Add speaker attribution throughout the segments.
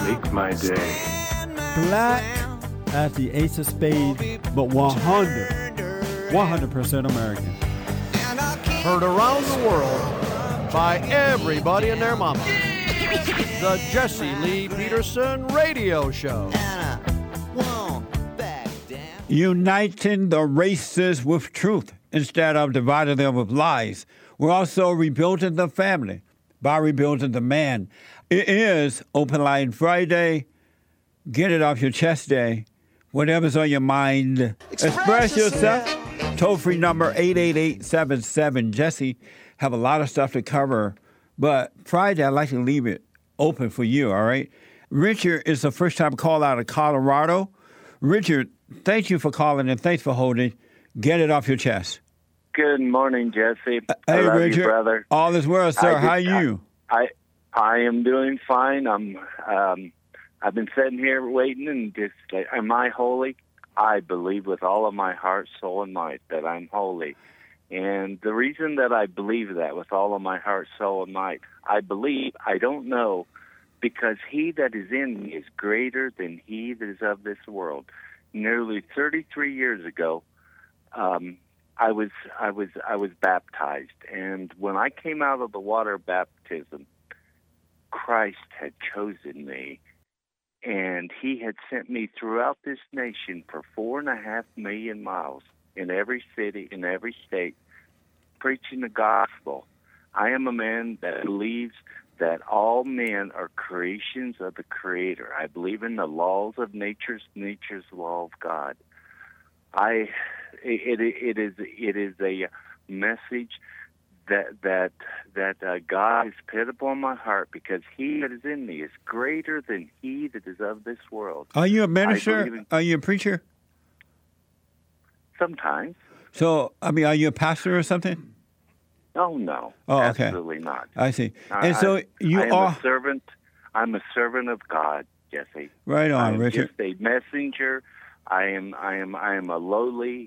Speaker 1: Make my day.
Speaker 2: Black as the ace of spades, but 100% American.
Speaker 3: Heard around the world by everybody and their mama. The Jesse Lee Peterson Radio Show.
Speaker 2: Uniting the races with truth instead of dividing them with lies. We're also rebuilding the family by rebuilding the man. It is Open Line Friday. Get it off your chest day. Whatever's on your mind. Express yourself. Toll-free number 888-77-JESSE. Have a lot of stuff to cover. But Friday, I'd like to leave it open for you, all right? Richard is the first-time call out of Colorado. Richard, thank you for calling and thanks for holding. Get it off your chest.
Speaker 1: Good morning, Jesse.
Speaker 2: Hey,
Speaker 1: love
Speaker 2: Richard.
Speaker 1: you, brother.
Speaker 2: All is well, sir. How are you?
Speaker 1: I am doing fine. I've been sitting here waiting and just like, am I holy? I believe with all of my heart, soul, and might that I'm holy. And the reason that I believe that with all of my heart, soul, and might, I believe, I don't know, because he that is in me is greater than he that is of this world. Nearly 33 years ago, I was baptized, and when I came out of the water baptism, Christ had chosen me, and he had sent me throughout this nation for 4.5 million miles in every city, in every state, preaching the gospel. I am a man that believes that all men are creations of the Creator. I believe in the laws of nature's law of God. It is a message that God has put upon my heart, because he that is in me is greater than he that is of this world.
Speaker 2: Are you a minister? Are you a preacher?
Speaker 1: Sometimes.
Speaker 2: So, are you a pastor or something?
Speaker 1: Oh, no.
Speaker 2: Oh, okay.
Speaker 1: Absolutely not.
Speaker 2: I see. And so you are
Speaker 1: a servant. I'm a servant of God, Jesse.
Speaker 2: Right on,
Speaker 1: I'm
Speaker 2: Richard.
Speaker 1: just a messenger. I am a lowly.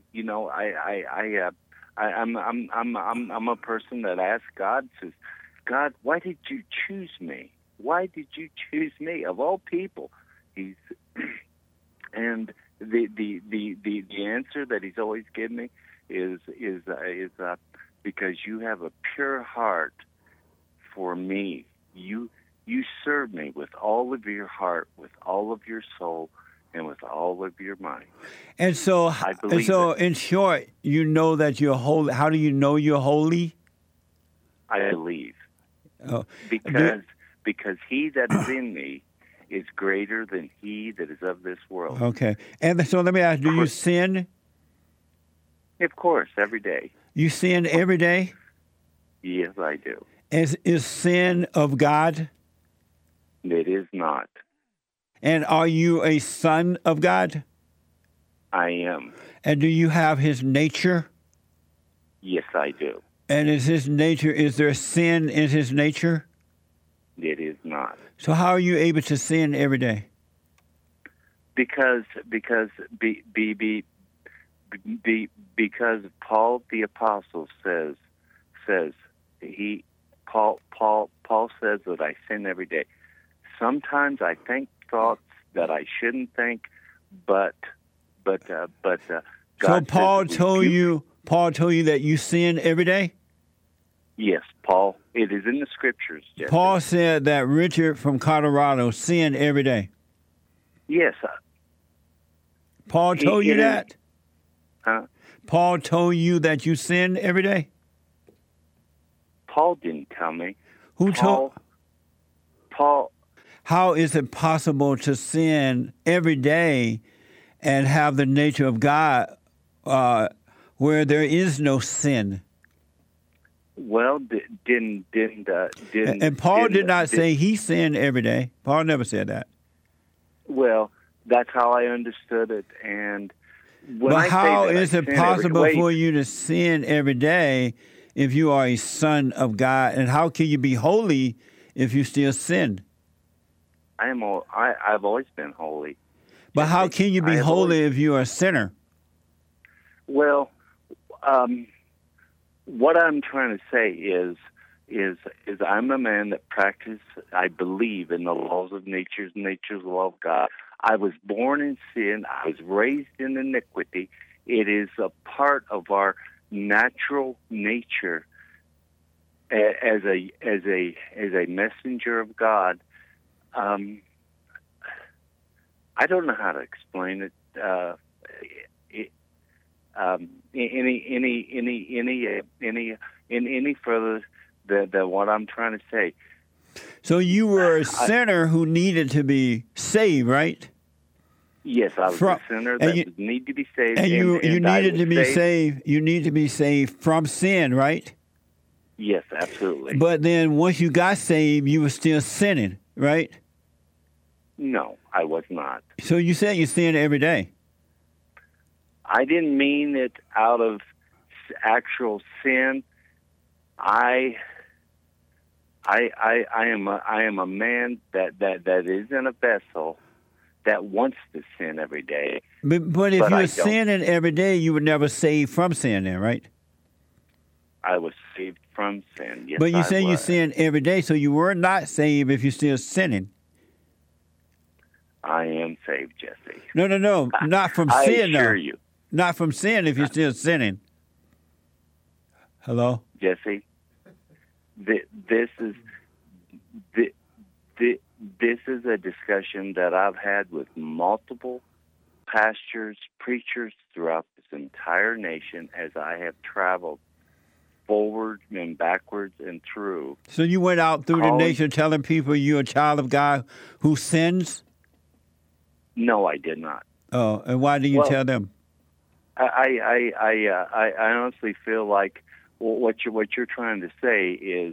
Speaker 1: I'm a person that asks God, says, God, why did you choose me? Why did you choose me of all people? And the answer that he's always given me is because you have a pure heart for me. You serve me with all of your heart, with all of your soul, and with all of your mind.
Speaker 2: And so in short, you know that you're holy. How do you know you're holy?
Speaker 1: I believe.
Speaker 2: Oh.
Speaker 1: Because he that is in me is greater than he that is of this world.
Speaker 2: Okay. And so let me ask, do you sin?
Speaker 1: Of course, every day.
Speaker 2: You sin every day?
Speaker 1: Yes, I do.
Speaker 2: Is sin of God?
Speaker 1: It is not.
Speaker 2: And are you a son of God?
Speaker 1: I am.
Speaker 2: And do you have his nature?
Speaker 1: Yes, I do.
Speaker 2: And is there sin in his nature?
Speaker 1: It is not.
Speaker 2: So how are you able to sin every day?
Speaker 1: Because Paul the Apostle says Paul says that I sin every day. Sometimes I think thoughts that I shouldn't think, but God.
Speaker 2: So Paul told you that you sin every day?
Speaker 1: Yes, Paul. It is in the scriptures. Jesse.
Speaker 2: Paul said that Richard from Colorado sinned every day.
Speaker 1: Yes.
Speaker 2: Paul told you that?
Speaker 1: Huh?
Speaker 2: Paul told you that you sin every day?
Speaker 1: Paul didn't tell me.
Speaker 2: Who told?
Speaker 1: Paul.
Speaker 2: How is it possible to sin every day and have the nature of God where there is no sin?
Speaker 1: Well,
Speaker 2: And Paul did not say he sinned every day. Paul never said that.
Speaker 1: Well, that's how I understood it. And
Speaker 2: but how is it possible for you to sin every day if you are a son of God? And how can you be holy if you still sin?
Speaker 1: I've always been holy.
Speaker 2: But how can you be holy if you are a sinner?
Speaker 1: Well, what I'm trying to say is is I'm a man that practices, I believe in the laws of nature's law of God. I was born in sin. I was raised in iniquity. It is a part of our natural nature as a messenger of God. I don't know how to explain it. Any further than what I'm trying to say.
Speaker 2: So you were a sinner who needed to be saved, right?
Speaker 1: Yes, I was a sinner that need to be saved.
Speaker 2: And you needed to be saved. You need to be saved from sin, right?
Speaker 1: Yes, absolutely.
Speaker 2: But then once you got saved, you were still sinning, right?
Speaker 1: No, I was not.
Speaker 2: So you said you sinned every day.
Speaker 1: I didn't mean it out of actual sin. I am a man that is in a vessel that wants to sin every day.
Speaker 2: But if you were sinning every day, you were never saved from sin then, right?
Speaker 1: I was saved from sin, yes.
Speaker 2: But you say you sin every day, so you were not saved if you're still sinning.
Speaker 1: I am saved, Jesse.
Speaker 2: No, not from sin,
Speaker 1: I assure you.
Speaker 2: Not from sin if you're still sinning. Hello?
Speaker 1: Jesse, this is a discussion that I've had with multiple pastors, preachers throughout this entire nation as I have traveled forward and backwards and through.
Speaker 2: So you went out through the nation telling people you're a child of God who sins?
Speaker 1: No, I did not.
Speaker 2: Oh, and why do you tell them?
Speaker 1: I honestly feel like what you're trying to say is,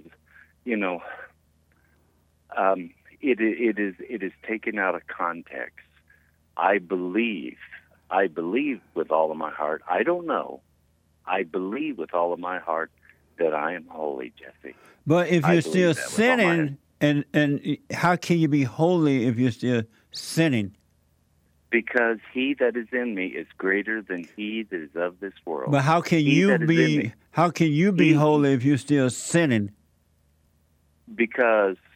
Speaker 1: it is taken out of context. I believe with all of my heart. I don't know. I believe with all of my heart that I am holy, Jesse.
Speaker 2: But if you're still sinning, and how can you be holy if you're still sinning?
Speaker 1: Because he that is in me is greater than he that is of this world.
Speaker 2: But how can you be holy if you're still sinning?
Speaker 1: Because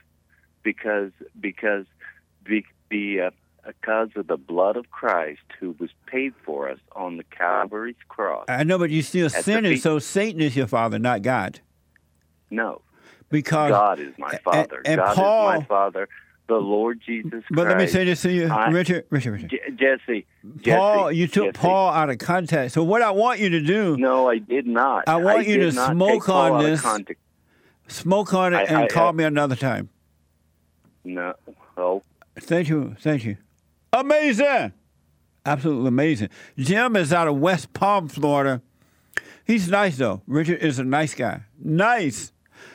Speaker 1: of the blood of Christ who was paid for us on the Calvary's cross.
Speaker 2: I know, but you're still sinning, so Satan is your father, not God.
Speaker 1: No.
Speaker 2: Because
Speaker 1: God is my father.
Speaker 2: And
Speaker 1: God
Speaker 2: Paul,
Speaker 1: is my father. The Lord Jesus Christ.
Speaker 2: But let me say this to you, Richard.
Speaker 1: Jesse.
Speaker 2: Paul, you took Paul out of context. So what I want you to do...
Speaker 1: No, I did not.
Speaker 2: I want you to smoke on this. Smoke on it and call me another time.
Speaker 1: No. Oh.
Speaker 2: Thank you. Amazing. Absolutely amazing. Jim is out of West Palm, Florida. He's nice, though. Richard is a nice guy. Nice.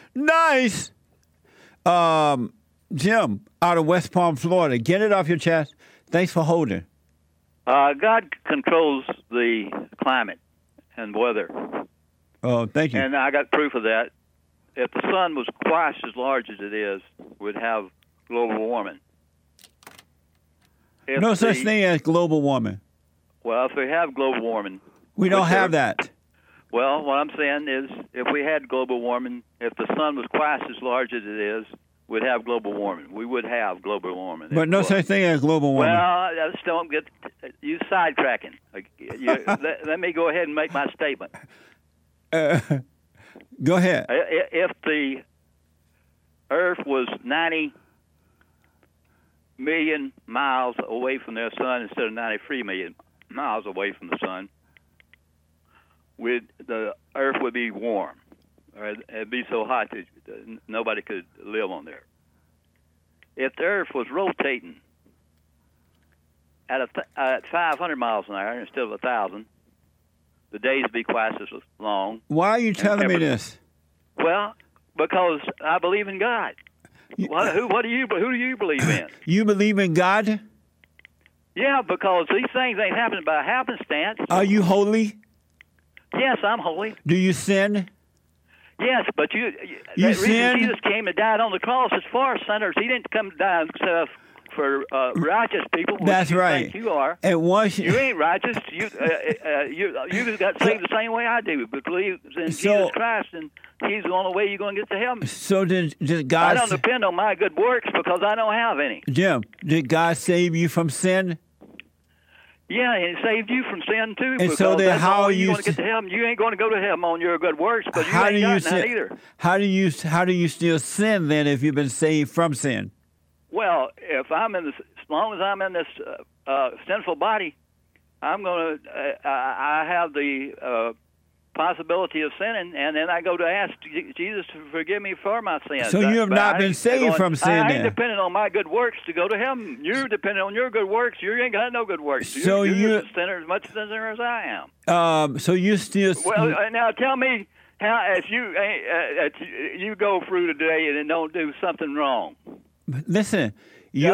Speaker 2: Jim, out of West Palm, Florida. Get it off your chest. Thanks for holding.
Speaker 4: God controls the climate and weather.
Speaker 2: Oh, thank you.
Speaker 4: And I got proof of that. If the sun was twice as large as it is, we'd have global warming.
Speaker 2: No such thing as global warming.
Speaker 4: Well, if we have global warming...
Speaker 2: We don't have that.
Speaker 4: Well, what I'm saying is, if we had global warming, if the sun was twice as large as it is, we'd have global warming. We would have global warming.
Speaker 2: But no such thing as global warming.
Speaker 4: Well, I just don't get you sidetracking. Let me go ahead and make my statement.
Speaker 2: Go ahead.
Speaker 4: If the Earth was 90 million miles away from the sun instead of 93 million miles away from the sun, the Earth would be warm. It'd be so hot that nobody could live on there. If the Earth was rotating at 500 miles an hour instead of 1,000, the days would be twice as long.
Speaker 2: Why are you telling me this?
Speaker 4: Well, because I believe in God. Who do you believe in?
Speaker 2: You believe in God?
Speaker 4: Yeah, because these things ain't happening by happenstance.
Speaker 2: Are you holy?
Speaker 4: Yes, I'm holy.
Speaker 2: Do you sin?
Speaker 4: Yes, but the reason Jesus came and died on the cross is for sinners. He didn't come to die for righteous people. Which
Speaker 2: That's
Speaker 4: you
Speaker 2: right.
Speaker 4: Think you are.
Speaker 2: And once
Speaker 4: You ain't righteous. You got saved the same way I do. Believe in Jesus Christ, and He's the only way you're going to get to heaven.
Speaker 2: So did God?
Speaker 4: I don't depend on my good works because I don't have any.
Speaker 2: Jim, did God save you from sin?
Speaker 4: Yeah, and He saved you from sin too.
Speaker 2: And
Speaker 4: Because
Speaker 2: so then,
Speaker 4: that's
Speaker 2: how
Speaker 4: all
Speaker 2: are
Speaker 4: you're
Speaker 2: you?
Speaker 4: going to get to heaven? You ain't going to go to heaven on your good works, but you
Speaker 2: How
Speaker 4: ain't
Speaker 2: do you
Speaker 4: got none
Speaker 2: sin?
Speaker 4: either.
Speaker 2: How do you still sin then if you've been saved from sin?
Speaker 4: Well, if I'm in this, as long as I'm in this sinful body, I'm going to. I have the possibility of sinning, and then I go to ask Jesus to forgive me for my sins.
Speaker 2: So you have not been saved from sin.
Speaker 4: I ain't
Speaker 2: then.
Speaker 4: depending on my good works to go to heaven. You're depending on your good works. You ain't got no good works.
Speaker 2: So
Speaker 4: you're a sinner, as much sinner as I am.
Speaker 2: So you still.
Speaker 4: Well, now tell me how if you go through today and don't do something wrong.
Speaker 2: Listen.
Speaker 4: You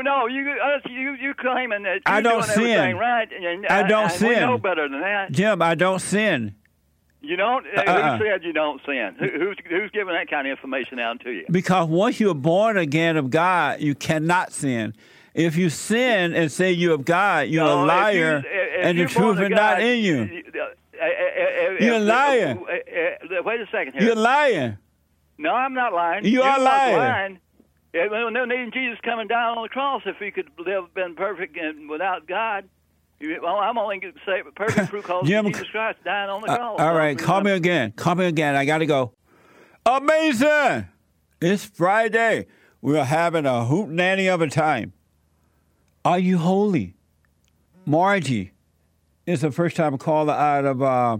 Speaker 4: claiming that you're
Speaker 2: I don't
Speaker 4: doing
Speaker 2: sin.
Speaker 4: everything right, and
Speaker 2: I don't sin.
Speaker 4: We know better than that.
Speaker 2: Jim, I don't sin.
Speaker 4: You don't? Who said you don't sin? Who's giving that kind of information out to you?
Speaker 2: Because once you're born again of God, you cannot sin. If you sin and say you're of God, you're a liar, and the truth is not in you. You're a liar.
Speaker 4: Wait a second here.
Speaker 2: You're lying.
Speaker 4: No, I'm not lying.
Speaker 2: You are lying.
Speaker 4: No need Jesus coming down on the cross if He could have been perfect and without God. Well, I'm only going to say perfect through because Jesus Christ dying on the cross.
Speaker 2: All right, call me again. Call me again. I got to go. Amazing! It's Friday. We're having a hoot-nanny of a time. Are you holy? Margie is the first-time caller out of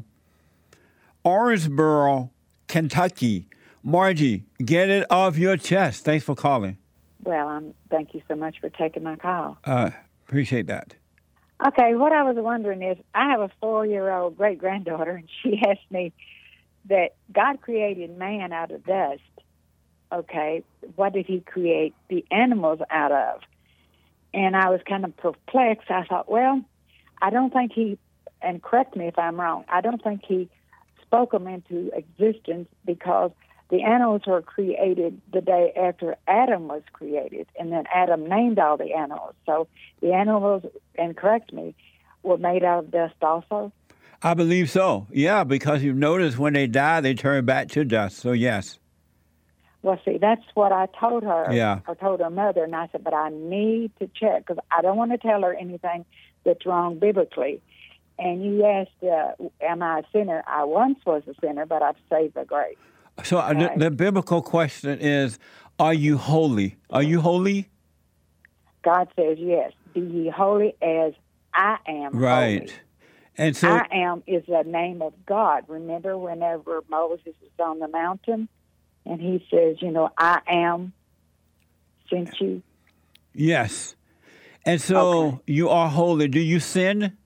Speaker 2: Orangeboro, Kentucky. Margie, get it off your chest. Thanks for calling.
Speaker 5: Well, thank you so much for taking my call.
Speaker 2: Appreciate that.
Speaker 5: Okay, what I was wondering is, I have a 4-year-old great-granddaughter, and she asked me that God created man out of dust. Okay, what did He create the animals out of? And I was kind of perplexed. I thought, well, I don't think He, and correct me if I'm wrong, I don't think He spoke them into existence because the animals were created the day after Adam was created, and then Adam named all the animals. So the animals, and correct me, were made out of dust also?
Speaker 2: I believe so. Yeah, because you've noticed when they die, they turn back to dust. So, yes.
Speaker 5: Well, see, that's what I told her.
Speaker 2: Yeah.
Speaker 5: I told her mother, and I said, but I need to check because I don't want to tell her anything that's wrong biblically. And you asked, am I a sinner? I once was a sinner, but I've saved by grace.
Speaker 2: So the biblical question is, are you holy? Are you holy?
Speaker 5: God says, yes, be ye holy as I am
Speaker 2: right.
Speaker 5: holy.
Speaker 2: And so
Speaker 5: I am is the name of God. Remember whenever Moses is on the mountain and he says, I am sent you?
Speaker 2: Yes. And so you are holy. Do you sin?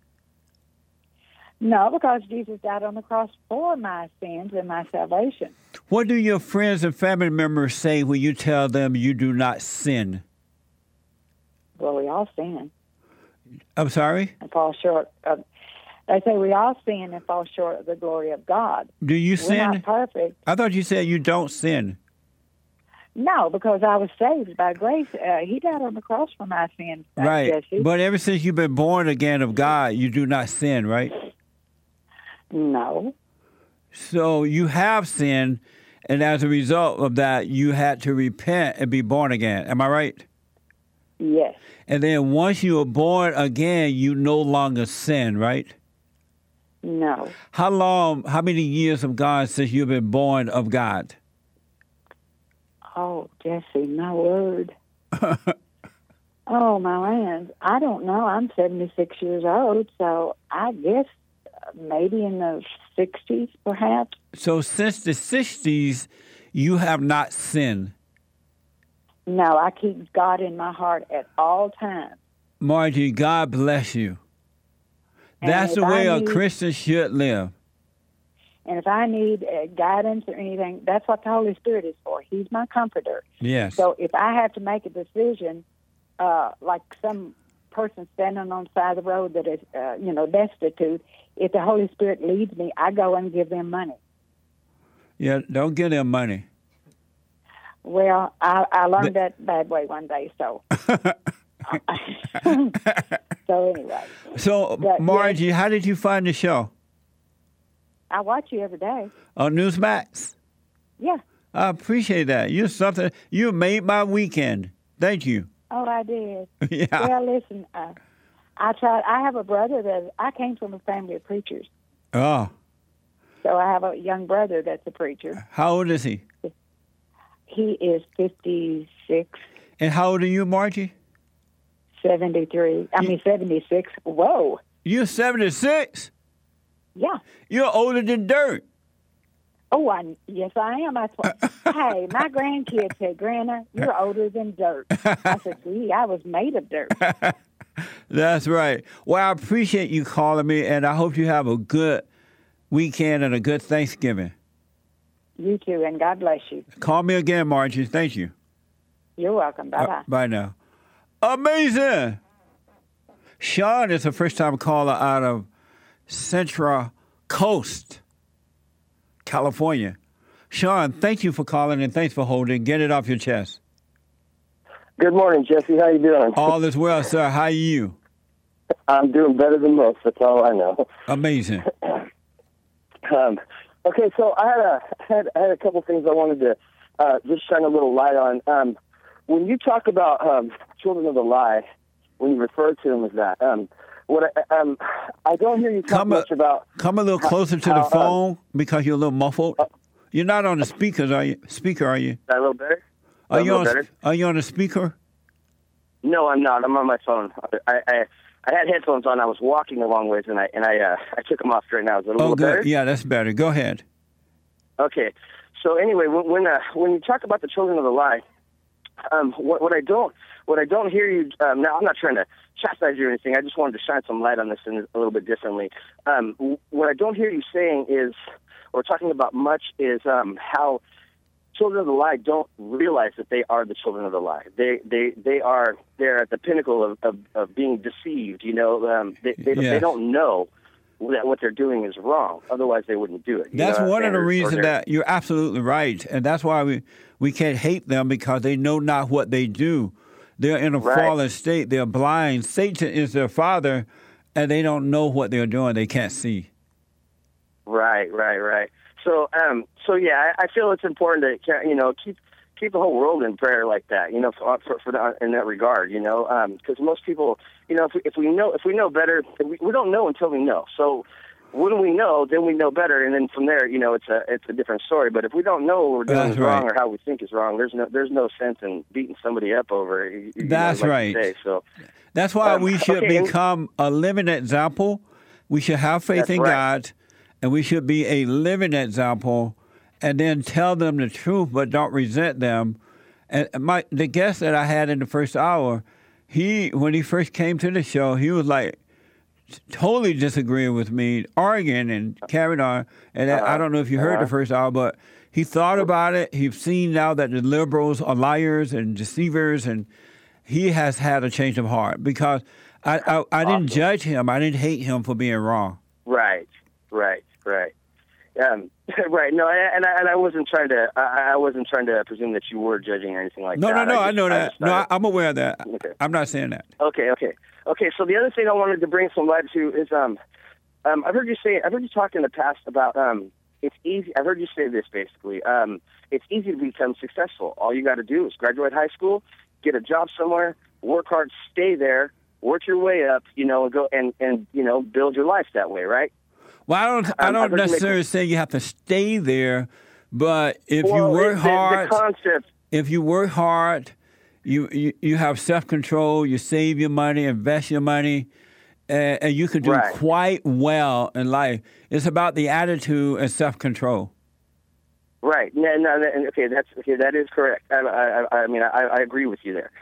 Speaker 5: No, because Jesus died on the cross for my sins and my salvation.
Speaker 2: What do your friends and family members say when you tell them you do not sin?
Speaker 5: Well, we all sin.
Speaker 2: I'm sorry?
Speaker 5: And fall short of. They say we all sin and fall short of the glory of God.
Speaker 2: Do you sin?
Speaker 5: We're not perfect.
Speaker 2: I thought you said you don't sin.
Speaker 5: No, because I was saved by grace. He died on the cross for my sins.
Speaker 2: Right.
Speaker 5: Jesse.
Speaker 2: But ever since you've been born again of God, you do not sin, right?
Speaker 5: No.
Speaker 2: So you have sinned, and as a result of that, you had to repent and be born again. Am I right?
Speaker 5: Yes.
Speaker 2: And then once you are born again, you no longer sin, right?
Speaker 5: No.
Speaker 2: How many years of God since you've been born of God?
Speaker 5: Oh, Jesse, my word. Oh, my land. I don't know. I'm 76 years old, so I guess maybe in the 60s, perhaps.
Speaker 2: So since the 60s, you have not sinned?
Speaker 5: No, I keep God in my heart at all times.
Speaker 2: Margie, God bless you. That's the way a Christian should live.
Speaker 5: And if I need guidance or anything, that's what the Holy Spirit is for. He's my comforter.
Speaker 2: Yes.
Speaker 5: So if I have to make a decision, like some person standing on the side of the road that is, destitute, if the Holy Spirit leads me, I go and give them money.
Speaker 2: Yeah, don't give them money.
Speaker 5: Well, I learned that bad way one day, so. So anyway.
Speaker 2: So,
Speaker 5: But,
Speaker 2: Margie,
Speaker 5: yes,
Speaker 2: how did you find the show?
Speaker 5: I watch you every day.
Speaker 2: On Newsmax?
Speaker 5: Yeah.
Speaker 2: I appreciate that. You made my weekend. Thank you.
Speaker 5: Oh, I did.
Speaker 2: Yeah.
Speaker 5: Well, listen, I have a brother I came from a family of preachers.
Speaker 2: Oh,
Speaker 5: So I have a young brother that's a preacher.
Speaker 2: how old is he?
Speaker 5: He is 56,
Speaker 2: And how old are you, Margie?
Speaker 5: 73. I mean, 76. Whoa.
Speaker 2: You're 76?
Speaker 5: Yeah.
Speaker 2: You're older than dirt.
Speaker 5: Oh, yes, I am. That's what. Hey, my grandkids said, Grandma, you're older than dirt. I said, see, I was made of dirt.
Speaker 2: That's right. Well, I appreciate you calling me, and I hope you have a good weekend and a good Thanksgiving.
Speaker 5: You too, and God bless you.
Speaker 2: Call me again, Margie. Thank you.
Speaker 5: You're welcome. Bye-bye.
Speaker 2: Bye now. Amazing. Sean is a first-time caller out of Central Coast, California. Sean, thank you for calling and thanks for holding. Get it off your chest.
Speaker 6: Good morning, Jesse. How you doing?
Speaker 2: All is well, sir. How are you?
Speaker 6: I'm doing better than most. That's all I know.
Speaker 2: Amazing.
Speaker 6: Okay, so I had a couple things I wanted to just shine a little light on. When you talk about children of the lie, when you refer to them as that, I don't hear you talk much about.
Speaker 2: Come a little closer to the phone because you're a little muffled. You're not on the speakers, are you? Speaker, are you?
Speaker 6: Is that a little better?
Speaker 2: Are you on the speaker?
Speaker 6: No, I'm not. I'm on my phone. I had headphones on. I was walking a long ways, and I took them off right now. Is it a little
Speaker 2: good.
Speaker 6: better?
Speaker 2: Yeah, that's better. Go ahead.
Speaker 6: Okay. So anyway, when you talk about the children of the lie, what I don't hear you now, I'm not trying to chastise you or anything. I just wanted to shine some light on this a little bit differently. What I don't hear you saying is, or talking about much, is how children of the lie don't realize that they are the children of the lie. They're at the pinnacle of being deceived. You know, they don't know that what they're doing is wrong. Otherwise, they wouldn't do it.
Speaker 2: That's one of the reasons that you're absolutely right, and that's why we can't hate them because they know not what they do. They're in a fallen state. They're blind. Satan is their father, and they don't know what they're doing. They can't see.
Speaker 6: Right. So yeah, I feel it's important to keep the whole world in prayer like that. You know, for in that regard. You know, because most people, you know, if we know better, we don't know until we know. So when we know, then we know better, and then from there, you know, it's a different story. But if we don't know what we're doing is wrong or how we think is wrong, there's no sense in beating somebody up over it.
Speaker 2: That's right.
Speaker 6: So
Speaker 2: that's why we should become a living example. We should have faith in God, and we should be a living example, and then tell them the truth, but don't resent them. And the guest that I had in the first hour, when he first came to the show, he was like totally disagreeing with me, arguing and carrying on. And I don't know if you heard the first hour, but he thought about it. He's seen now that the liberals are liars and deceivers, and he has had a change of heart because I didn't judge him. I didn't hate him for being wrong.
Speaker 6: Right. Right. No, and I wasn't trying to. I wasn't trying to presume that you were judging or anything like that.
Speaker 2: No. I know that. I'm aware of that. Okay. I'm not saying that.
Speaker 6: Okay. So the other thing I wanted to bring some light to is I've heard you talk in the past about it's easy. I've heard you say this basically. It's easy to become successful. All you got to do is graduate high school, get a job somewhere, work hard, stay there, work your way up, you know, and go and you know, build your life that way, right?
Speaker 2: Well, I don't necessarily say you have to stay there, but if you work hard, if you work hard, you have self-control, you save your money, invest your money, and you can do quite well in life. It's about the attitude and self-control.
Speaker 6: Right. No, that is correct. I mean, I agree with you there.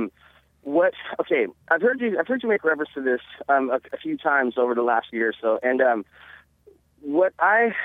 Speaker 6: I've heard you make reference to this a few times over the last year or so, and what has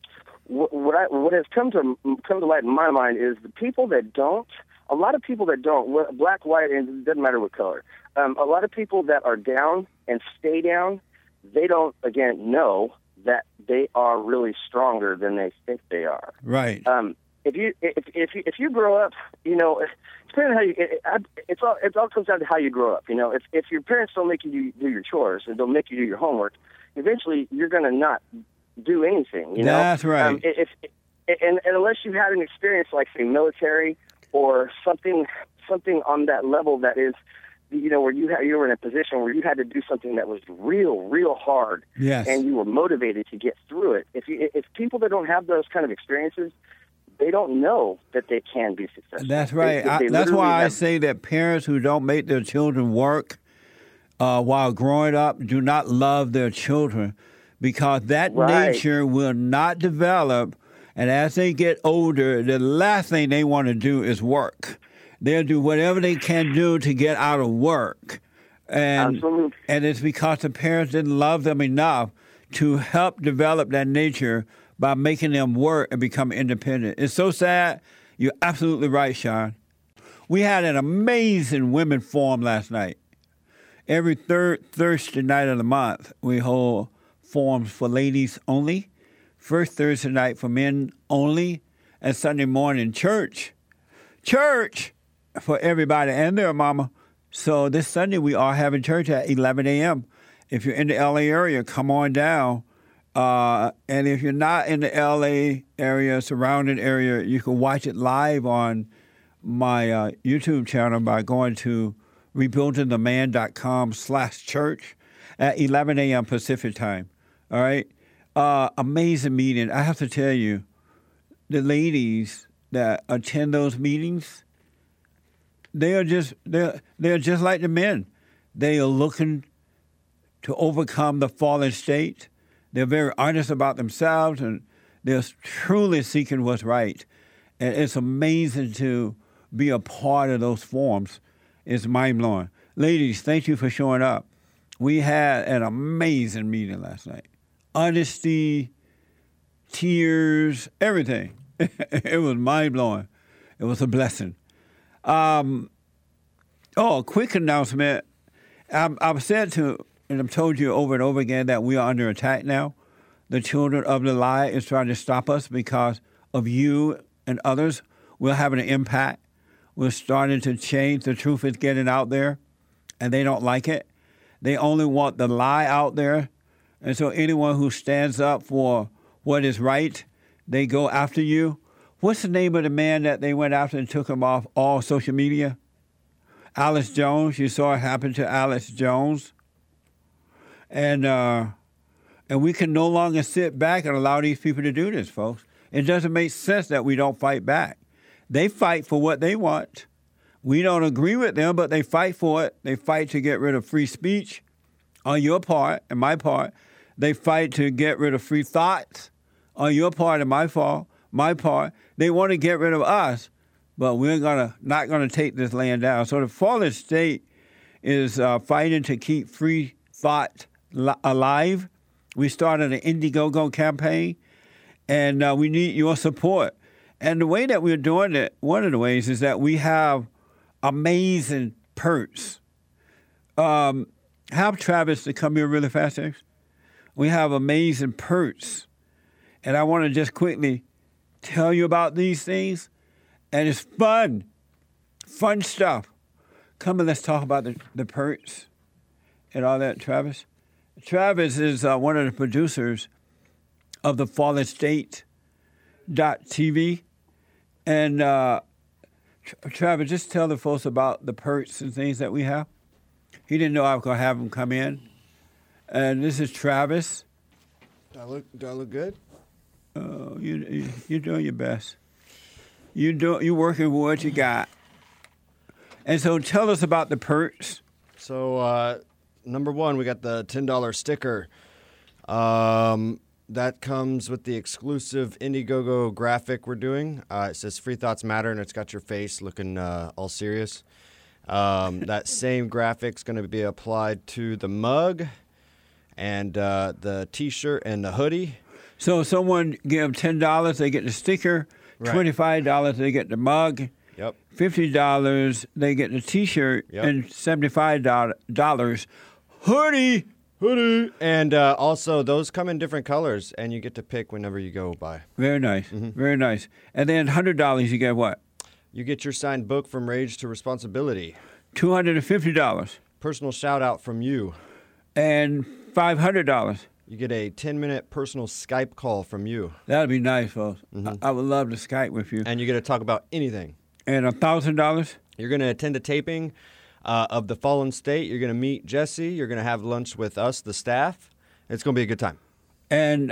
Speaker 6: come to light in my mind is the people that don't. A lot of people that don't, black, white, and it doesn't matter what color. A lot of people that are down and stay down, they don't again know that they are really stronger than they think they are.
Speaker 2: Right.
Speaker 6: if you grow up, depending on how you, it all comes down to how you grow up. If your parents don't make you do your chores and don't make you do your homework, eventually you're going to not do anything.
Speaker 2: That's right.
Speaker 6: And unless you've had an experience like, say, military or something on that level that is, where you were in a position where you had to do something that was real hard,
Speaker 2: yes,
Speaker 6: and you were motivated to get through it. If people that don't have those kind of experiences, they don't know that they can be successful.
Speaker 2: That's right. That's why I say that parents who don't make their children work while growing up do not love their children, because that nature will not develop. And as they get older, the last thing they want to do is work. They'll do whatever they can do to get out of work.
Speaker 6: Absolutely.
Speaker 2: And it's because the parents didn't love them enough to help develop that nature by making them work and become independent. It's so sad. You're absolutely right, Sean. We had an amazing women forum last night. Every third Thursday night of the month, we hold forums for ladies only. First Thursday night for men only. And Sunday morning, church for everybody and their mama. So this Sunday, we are having church at 11 a.m. If you're in the L.A. area, come on down. And if you're not in the L.A. area, surrounding area, you can watch it live on my YouTube channel by going to rebuildingtheman.com/church at 11 a.m. Pacific time. All right? Amazing meeting. I have to tell you, the ladies that attend those meetings, they're just like the men. They are looking to overcome the fallen state. They're very honest about themselves, and they're truly seeking what's right. And it's amazing to be a part of those forums. It's mind-blowing. Ladies, thank you for showing up. We had an amazing meeting last night. Honesty, tears, everything. It was mind-blowing. It was a blessing. A quick announcement. I've said to, and I've told you over and over again, that we are under attack now. The children of the lie is trying to stop us because of you and others. We're having an impact. We're starting to change. The truth is getting out there, and they don't like it. They only want the lie out there. And so anyone who stands up for what is right, they go after you. What's the name of the man that they went after and took him off all social media? Alex Jones. You saw it happen to Alex Jones. And we can no longer sit back and allow these people to do this, folks. It doesn't make sense that we don't fight back. They fight for what they want. We don't agree with them, but they fight for it. They fight to get rid of free speech on your part and my part. They fight to get rid of free thoughts on your part and my part. They want to get rid of us, but we're not going to take this land down. So the fallen state is fighting to keep free thought alive. We started an Indiegogo campaign, and we need your support. And the way that we're doing it, one of the ways is that we have amazing perks. Have Travis to come here really fast, James. We have amazing perks. And I want to just quickly tell you about these things. And it's fun stuff. Come and let's talk about the perks and all that, Travis. Travis is one of the producers of the Fallen State.tv. And Travis, just tell the folks about the perks and things that we have. He didn't know I was going to have him come in. And this is Travis.
Speaker 7: Do I look good?
Speaker 2: Oh, you're doing your best. You're working with what you got. And so tell us about the perks.
Speaker 7: So, number one, we got the $10 sticker. That comes with the exclusive Indiegogo graphic we're doing. It says Free Thoughts Matter, and it's got your face looking all serious. That same graphic's going to be applied to the mug and the T-shirt and the hoodie. So
Speaker 2: someone give $10, they get the sticker. Right. $25, they get the mug.
Speaker 7: Yep.
Speaker 2: $50, they get the T-shirt. Yep. And $75 hoodie.
Speaker 7: Hoodie. And also, those come in different colors, and you get to pick whenever you go by.
Speaker 2: Very nice. Very nice. And then $100, you get what?
Speaker 7: You get your signed book, From Rage to Responsibility.
Speaker 2: $250.
Speaker 7: Personal shout-out from you.
Speaker 2: And $500.
Speaker 7: You get a 10-minute personal Skype call from you.
Speaker 2: That would be nice, folks. I would love to Skype with you.
Speaker 7: And you get to talk about anything.
Speaker 2: And $1,000?
Speaker 7: You're going to attend a taping of The Fallen State. You're going to meet Jesse. You're going to have lunch with us, the staff. It's going to be a good time.
Speaker 2: And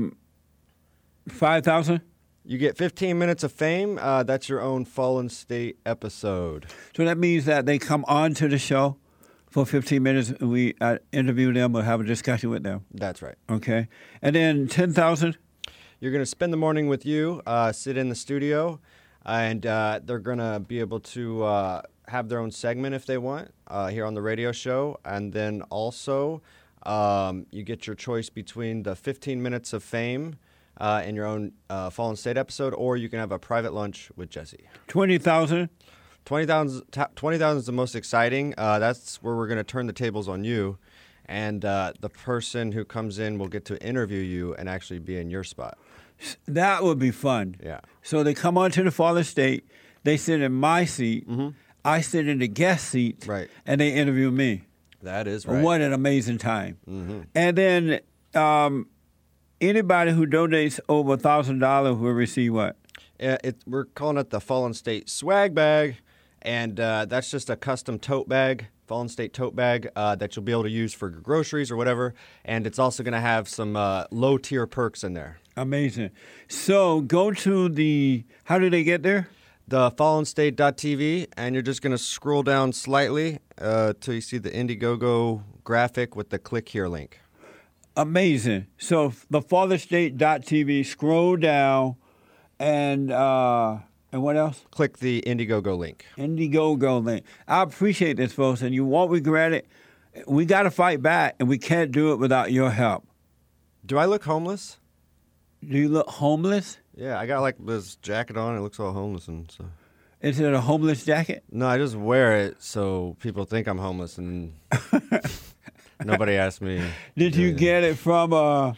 Speaker 2: $5,000?
Speaker 7: You get 15 minutes of fame. That's your own Fallen State episode.
Speaker 2: So that means that they come on to the show for 15 minutes. We interview them or have a discussion with them.
Speaker 7: That's right.
Speaker 2: Okay. And then $10,000?
Speaker 7: You're going to spend the morning with you, sit in the studio, and they're going to be able to have their own segment if they want here on the radio show. And then also you get your choice between the 15 minutes of fame in your own Fallen State episode, or you can have a private lunch with Jesse.
Speaker 2: $20,000?
Speaker 7: 20,000 is the most exciting. That's where we're going to turn the tables on you, and the person who comes in will get to interview you and actually be in your spot.
Speaker 2: That would be fun.
Speaker 7: Yeah.
Speaker 2: So they come on to the Fallen State. They sit in my seat. I sit in the guest seat.
Speaker 7: Right.
Speaker 2: And they interview me.
Speaker 7: That is right.
Speaker 2: What an amazing time. And then anybody who donates over $1,000 will receive what?
Speaker 7: We're calling it the Fallen State Swag Bag, and that's just a custom tote bag, Fallen State tote bag, that you'll be able to use for groceries or whatever, and it's also going to have some low-tier perks in there.
Speaker 2: Amazing. So go to how do they get there?
Speaker 7: The fallenstate.tv, and you're just going to scroll down slightly till you see the Indiegogo graphic with the click here link.
Speaker 2: Amazing. So the fallenstate.tv, scroll down, and what else?
Speaker 7: Click the Indiegogo link.
Speaker 2: Indiegogo link. I appreciate this, folks, and you won't regret it. We got to fight back, and we can't do it without your help.
Speaker 7: Do I look homeless?
Speaker 2: Do you look homeless?
Speaker 7: Yeah, I got like this jacket on. It looks all homeless and stuff.
Speaker 2: Is it a homeless jacket?
Speaker 7: No, I just wear it so people think I'm homeless, and nobody asked me.
Speaker 2: Did you get it from a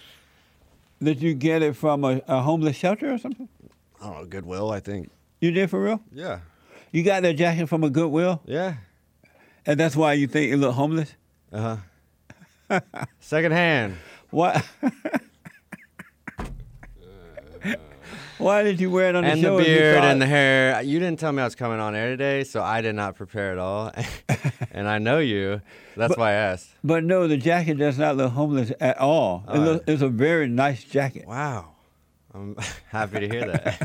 Speaker 2: homeless shelter or something?
Speaker 7: I don't know, Goodwill, I think.
Speaker 2: You did for real?
Speaker 7: Yeah.
Speaker 2: You got that jacket from a Goodwill?
Speaker 7: Yeah.
Speaker 2: And that's why you think you look homeless?
Speaker 7: Uh-huh. Secondhand.
Speaker 2: What? Why did you wear it on the
Speaker 7: and
Speaker 2: show?
Speaker 7: And the beard and the hair. You didn't tell me I was coming on air today, so I did not prepare at all. And I know you. That's why I asked.
Speaker 2: But no, the jacket does not look homeless at all. It's a very nice jacket.
Speaker 7: Wow. I'm happy to hear that.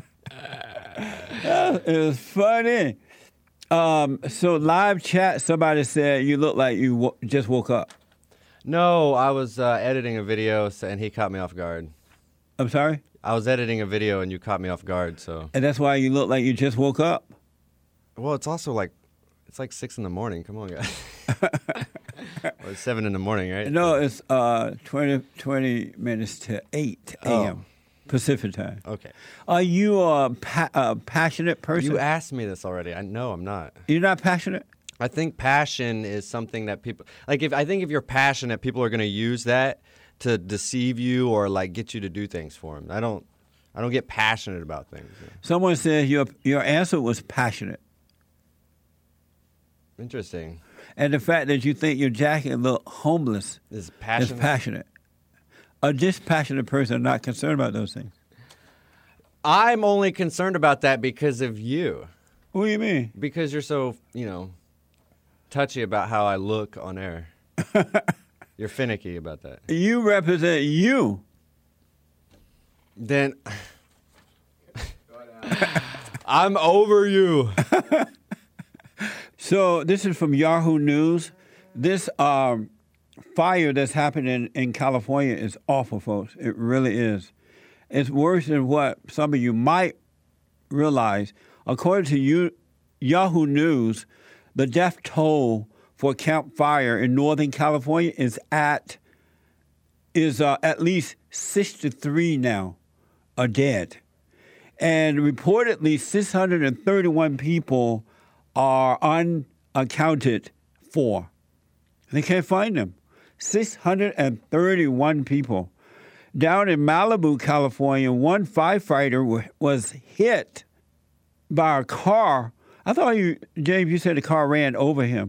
Speaker 2: It was funny. So live chat, somebody said you look like you just woke up.
Speaker 7: No, I was editing a video, and he caught me off guard.
Speaker 2: I'm sorry?
Speaker 7: I was editing a video, and you caught me off guard, so.
Speaker 2: And that's why you look like you just woke up?
Speaker 7: Well, it's also like 6 in the morning. Come on, guys. Well, it's 7 in the morning, right?
Speaker 2: No, it's 20 minutes to 8 a.m. Pacific time.
Speaker 7: Okay.
Speaker 2: Are you a passionate person?
Speaker 7: You asked me this already. No, I'm not.
Speaker 2: You're not passionate?
Speaker 7: I think passion is something that people like. If you're passionate, people are going to use that to deceive you or like get you to do things for them. I don't get passionate about things. Yeah.
Speaker 2: Someone said your answer was passionate.
Speaker 7: Interesting.
Speaker 2: And the fact that you think your jacket look homeless
Speaker 7: is passionate.
Speaker 2: A dispassionate person not concerned about those things.
Speaker 7: I'm only concerned about that because of you.
Speaker 2: What do you mean?
Speaker 7: Because you're so, touchy about how I look on air. You're finicky about that.
Speaker 2: You represent you.
Speaker 7: Then I'm over you.
Speaker 2: So this is from Yahoo News. This fire that's happening in California is awful, folks. It really is. It's worse than what some of you might realize. According to Yahoo News, the death toll for Camp Fire in Northern California is at least 63 now are dead. And reportedly 631 people are unaccounted for. They can't find them. 631 people. Down in Malibu, California, one firefighter was hit by a car. I thought James, you said the car ran over him.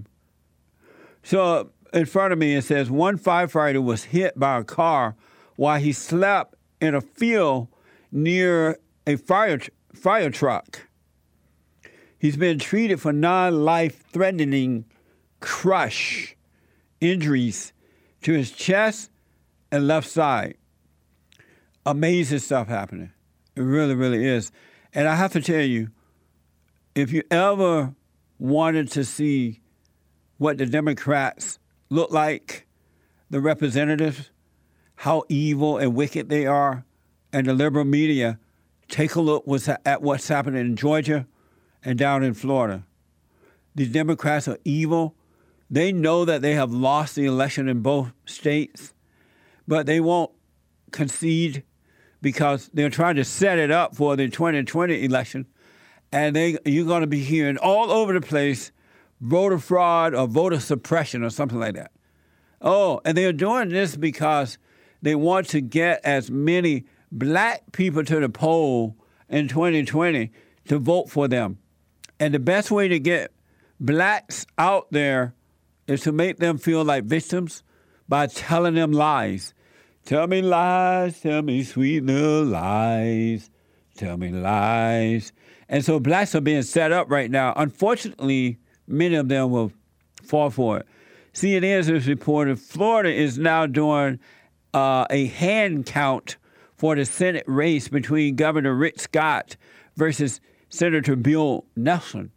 Speaker 2: So in front of me it says one firefighter was hit by a car while he slept in a field near a fire truck. He's been treated for non-life-threatening crush injuries to his chest and left side. Amazing stuff happening. It really, really is. And I have to tell you, if you ever wanted to see what the Democrats look like, the representatives, how evil and wicked they are, and the liberal media, take a look at what's happening in Georgia and down in Florida. These Democrats are evil. They know that they have lost the election in both states, but they won't concede because they're trying to set it up for the 2020 election, and you're going to be hearing all over the place voter fraud or voter suppression or something like that. Oh, and they're doing this because they want to get as many black people to the poll in 2020 to vote for them. And the best way to get blacks out there is to make them feel like victims by telling them lies. Tell me lies, tell me sweet little lies, tell me lies. And so blacks are being set up right now. Unfortunately, many of them will fall for it. CNN has reported Florida is now doing a hand count for the Senate race between Governor Rick Scott versus Senator Bill Nelson.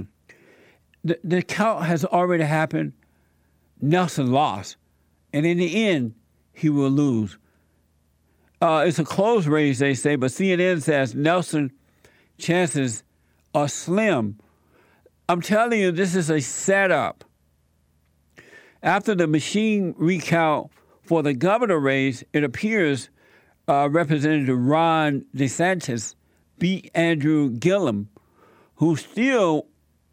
Speaker 2: The count has already happened. Nelson lost. And in the end, he will lose. It's a close race, they say, but CNN says Nelson's chances are slim. I'm telling you, this is a setup. After the machine recount for the governor race, it appears Representative Ron DeSantis beat Andrew Gillum, who still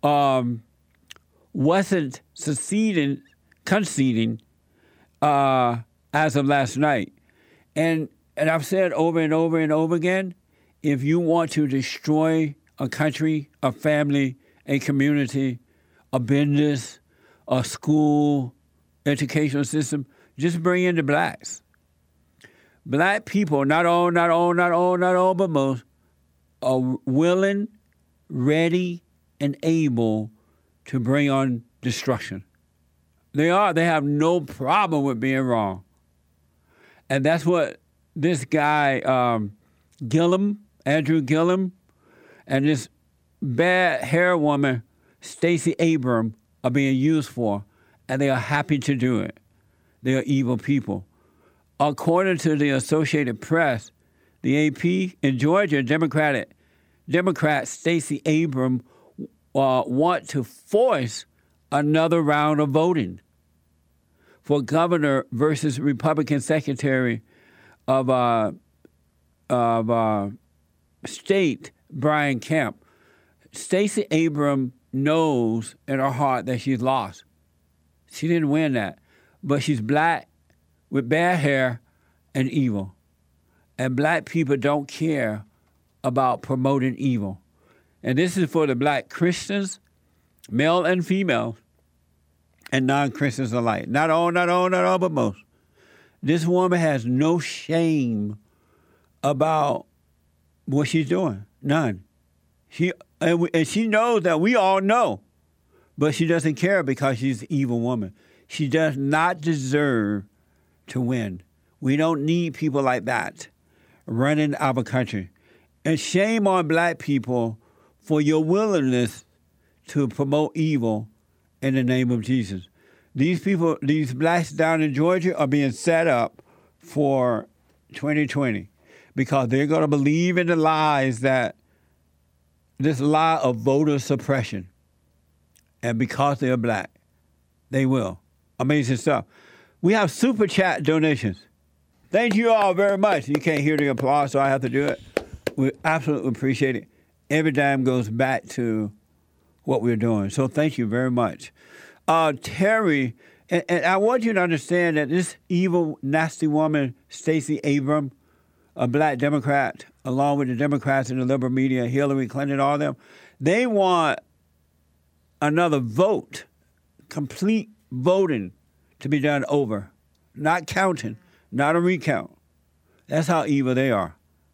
Speaker 2: wasn't conceding as of last night. And I've said over and over and over again, if you want to destroy a country, a family, a community, a business, a school, educational system, just bring in the blacks. Black people, not all, but most, are willing, ready, and able to bring on destruction. They are. They have no problem with being wrong. And that's what this guy, Andrew Gillum, and this bad hair woman, Stacey Abrams, are being used for, and they are happy to do it. They are evil people. According to the Associated Press, the AP, in Georgia, Democrat Stacey Abrams want to force another round of voting for governor versus Republican Secretary of State Brian Kemp. Stacey Abrams knows in her heart that she's lost. She didn't win that. But she's black with bad hair and evil. And black people don't care about promoting evil. And this is for the black Christians, male and female, and non-Christians alike. Not all, but most. This woman has no shame about what she's doing. None. She knows that we all know, but she doesn't care because she's an evil woman. She does not deserve to win. We don't need people like that running our country. And shame on black people for your willingness to promote evil in the name of Jesus. These people, these blacks down in Georgia are being set up for 2020 because they're going to believe in the lies this lie of voter suppression. And because they're black, they will. Amazing stuff. We have super chat donations. Thank you all very much. You can't hear the applause, so I have to do it. We absolutely appreciate it. Every dime goes back to what we're doing. So thank you very much. Terry And I want you to understand that this evil, nasty woman, Stacey Abrams, a black Democrat, along with the Democrats and the liberal media, Hillary Clinton, all of them, they want another vote, complete voting to be done over, not counting, not a recount. That's how evil they are.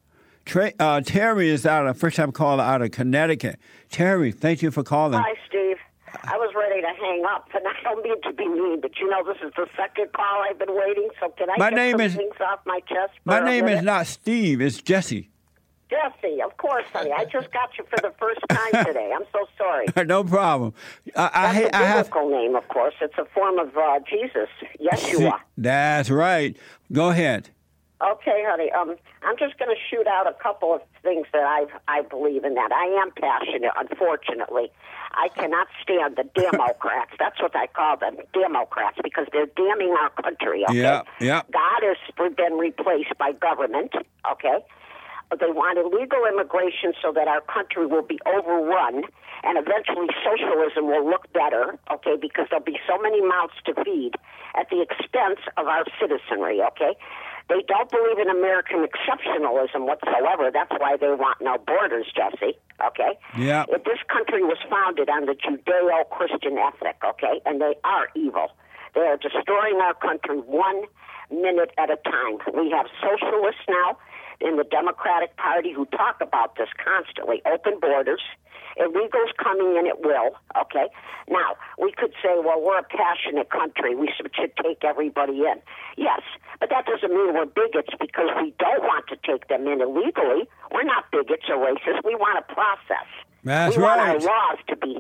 Speaker 2: Terry is a first-time caller out of Connecticut. Terry, thank you for calling.
Speaker 8: Hi, Steve. I was ready to hang up, and I don't mean to be mean, but this is the second call I've been waiting, so can I get some things off my chest?
Speaker 2: My name is not Steve, it's Jesse.
Speaker 8: Jesse, of course, honey. I just got you for the first time today. I'm so sorry.
Speaker 2: No problem.
Speaker 8: That's a biblical name, of course. It's a form of Jesus, Yeshua.
Speaker 2: That's right. Go ahead.
Speaker 8: Okay, honey. I'm just going to shoot out a couple of things that I believe in. That I am passionate. Unfortunately, I cannot stand the Democrats. That's what I call them, Democrats, because they're damning our country. Okay?
Speaker 2: Yeah.
Speaker 8: God has been replaced by government. Okay. They want illegal immigration so that our country will be overrun, and eventually socialism will look better, okay, because there'll be so many mouths to feed at the expense of our citizenry, okay? They don't believe in American exceptionalism whatsoever. That's why they want no borders, Jesse, okay?
Speaker 2: Yeah.
Speaker 8: If this country was founded on the Judeo-Christian ethic, okay, and they are evil. They are destroying our country 1 minute at a time. We have socialists now in the Democratic Party who talk about this constantly, open borders, illegals coming in at will, okay? Now, we could say, well, we're a passionate country. We should take everybody in. Yes, but that doesn't mean we're bigots because we don't want to take them in illegally. We're not bigots or racists. We want a process.
Speaker 2: That's
Speaker 8: we
Speaker 2: right.
Speaker 8: want our laws to be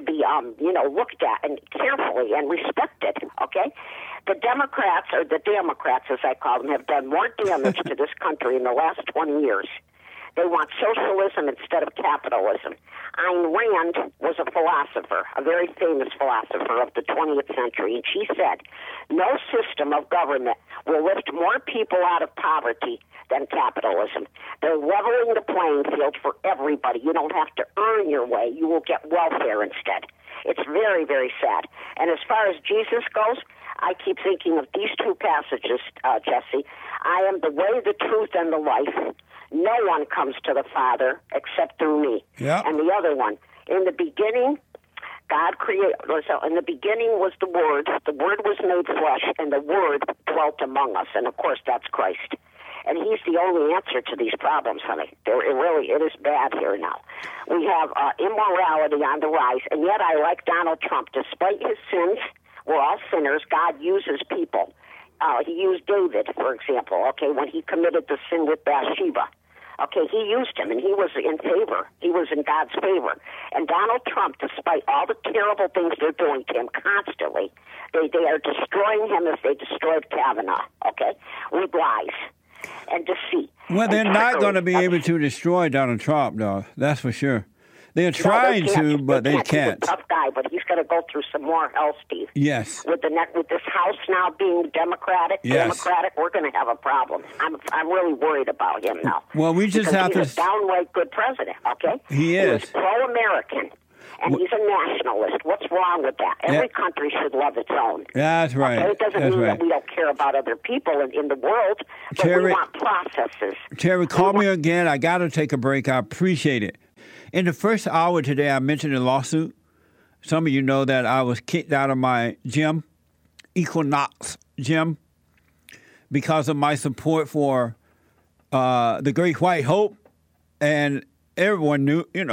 Speaker 8: looked at and carefully and respected, okay? The Democrats, or the Democrats as I call them, have done more damage to this country in the last 20 years. They want socialism instead of capitalism. Ayn Rand was a philosopher, a very famous philosopher of the 20th century, and she said, no system of government will lift more people out of poverty than capitalism. They're leveling the playing field for everybody. You don't have to earn your way. You will get welfare instead. It's very, very sad. And as far as Jesus goes, I keep thinking of these two passages, Jesse. I am the way, the truth, and the life. No one comes to the Father except through me.
Speaker 2: Yep.
Speaker 8: And the other one, in the beginning, God created. So in the beginning was the Word. The Word was made flesh, and the Word dwelt among us. And of course, that's Christ. And He's the only answer to these problems, honey. It is bad here now. We have immorality on the rise, and yet I like Donald Trump. Despite his sins, we're all sinners. God uses people. He used David, for example, okay, when he committed the sin with Bathsheba. Okay, he used him, and he was in favor. He was in God's favor. And Donald Trump, despite all the terrible things they're doing to him constantly, they are destroying him as they destroyed Kavanaugh, okay, with lies and deceit.
Speaker 2: Well, they're not going to be able to destroy Donald Trump, though. That's for sure. They're trying to, but they can't.
Speaker 8: He's a tough guy, but he's going to go through some more hell, Steve.
Speaker 2: Yes.
Speaker 8: With this House now being Democratic, we're going to have a problem. I'm really worried about him now.
Speaker 2: Well, we just have
Speaker 8: he's a downright good president, okay?
Speaker 2: He is.
Speaker 8: He's pro-American, and he's a nationalist. What's wrong with that? Every country should love its own.
Speaker 2: That's right.
Speaker 8: Okay? It doesn't mean that we don't care about other people in the world, but we want processes.
Speaker 2: Terry, call me again. I got to take a break. I appreciate it. In the first hour today, I mentioned a lawsuit. Some of you know that I was kicked out of my gym, Equinox Gym, because of my support for the Great White Hope. And everyone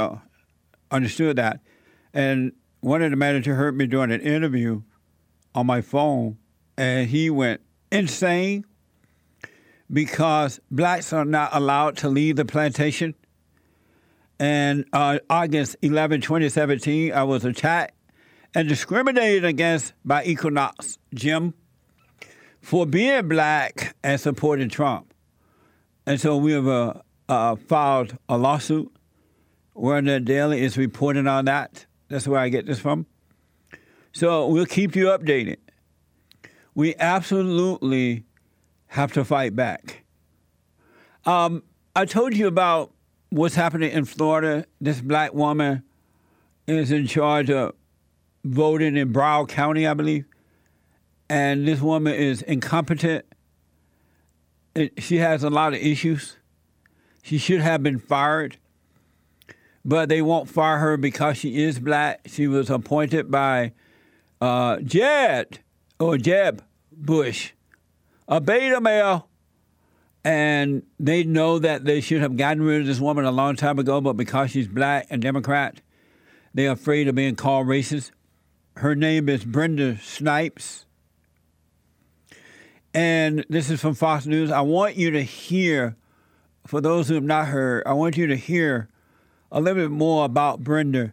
Speaker 2: understood that. And one of the managers heard me doing an interview on my phone, and he went insane because blacks are not allowed to leave the plantation. And August 11, 2017, I was attacked and discriminated against by Equinox Gym for being black and supporting Trump. And so we have filed a lawsuit. Werner Daily is reporting on that. That's where I get this from. So we'll keep you updated. We absolutely have to fight back. I told you about what's happening in Florida. This black woman is in charge of voting in Broward County, I believe. and this woman is incompetent. She has a lot of issues. She should have been fired, but they won't fire her because she is black. She was appointed by Jeb Bush, a beta male, and they know that they should have gotten rid of this woman a long time ago, but because she's black and Democrat, they're afraid of being called racist. Her name is Brenda Snipes, and this is from Fox News. I want you to hear, for those who have not heard, I want you to hear a little bit more about Brenda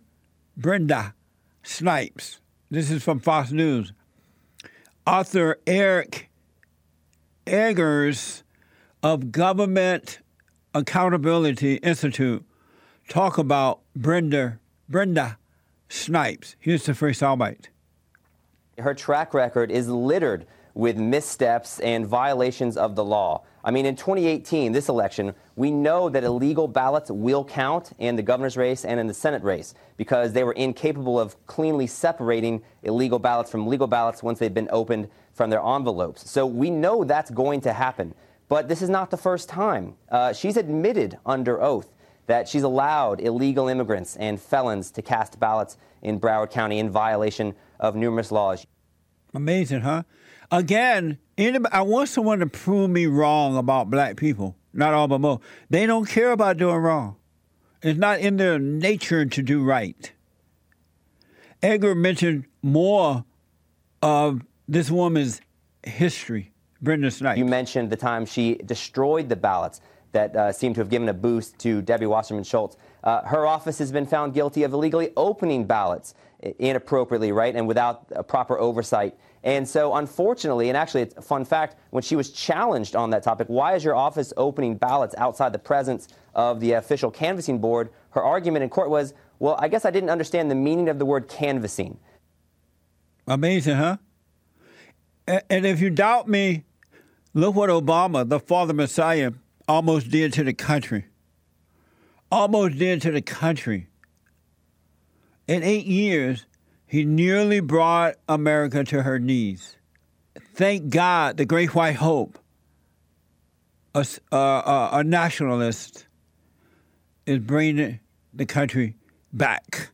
Speaker 2: Snipes. This is from Fox News. Author Eric Eggers of Government Accountability Institute talk about Brenda Snipes. Here's the first soundbite.
Speaker 9: Her track record is littered with missteps and violations of the law. I mean, in 2018, this election, we know that illegal ballots will count in the governor's race and in the Senate race because they were incapable of cleanly separating illegal ballots from legal ballots once they've been opened from their envelopes. So we know that's going to happen. But this is not the first time. She's admitted under oath that she's allowed illegal immigrants and felons to cast ballots in Broward County in violation of numerous laws.
Speaker 2: Amazing, huh? Again, I want someone to prove me wrong about black people. Not all, but most. They don't care about doing wrong. It's not in their nature to do right. Edgar mentioned more of this woman's history, Brenda Snipes.
Speaker 9: You mentioned the time she destroyed the ballots that seemed to have given a boost to Debbie Wasserman Schultz. Her office has been found guilty of illegally opening ballots inappropriately, right, and without proper oversight. And so, unfortunately, and actually it's a fun fact, when she was challenged on that topic, why is your office opening ballots outside the presence of the official canvassing board, her argument in court was, well, I guess I didn't understand the meaning of the word canvassing.
Speaker 2: Amazing, huh? And if you doubt me, look what Obama, the Father Messiah, almost did to the country. Almost did to the country. In 8 years, he nearly brought America to her knees. Thank God, the great white hope, a nationalist, is bringing the country back.